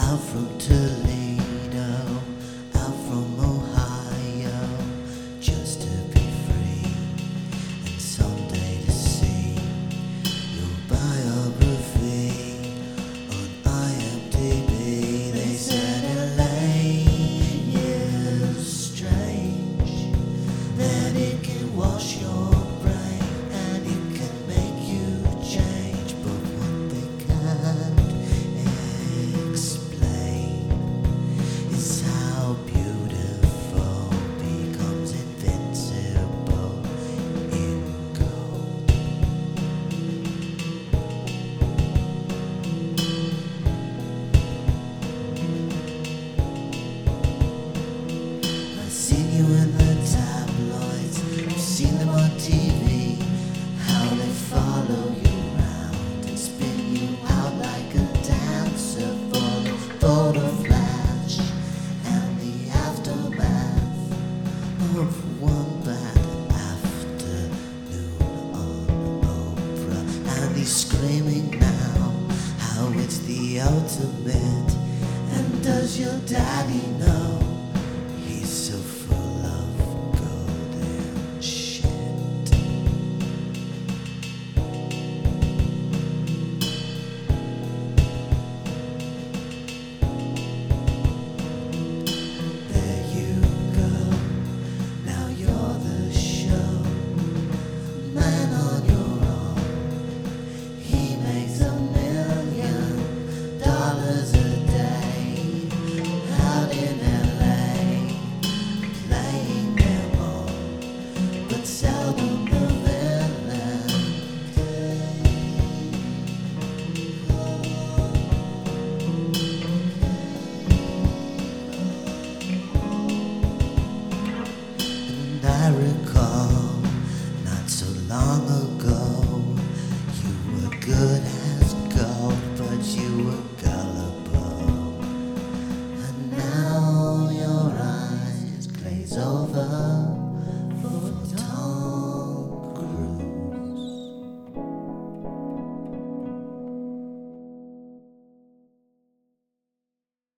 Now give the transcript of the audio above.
Out from Toledo, out from Ohio, just to be free and someday to see your biography on IMDb. They said Elaine is strange, that it can wash your brain and it can make you change, but what they can't explain is how beautiful becomes invincible in gold. I've seen you in the tabloids, I've seen them on TV, how they follow you around and spin you out like a dancer for the photo flash and the aftermath of one bad afternoon on Oprah. And he's screaming now how it's the ultimate. And does your daddy know he's so full of golden shit? There you go, now you're the show. Man on your own, he makes $1 million a day out in LA, playing their role, but seldom the villain. And I recall, not so long ago, you were good as gold, but you were gullible. And now your eyes glaze over